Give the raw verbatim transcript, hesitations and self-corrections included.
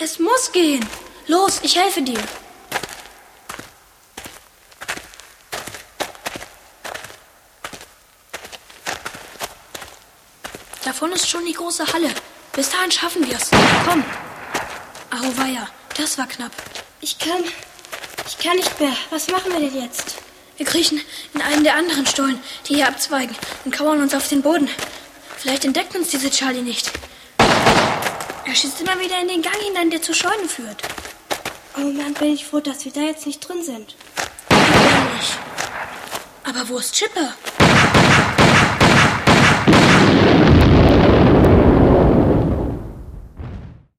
Es muss gehen. Los, ich helfe dir. Davon ist schon die große Halle. Bis dahin schaffen wir's. Komm. Auweia, das war knapp. Ich kann... Ich kann nicht mehr. Was machen wir denn jetzt? Wir kriechen in einen der anderen Stollen, die hier abzweigen, und kauern uns auf den Boden. Vielleicht entdeckt uns diese Charlie nicht. Er schießt immer wieder in den Gang hinein, der zur Scheune führt. Oh Mann, bin ich froh, dass wir da jetzt nicht drin sind. Ehrlich. Aber wo ist Chipper?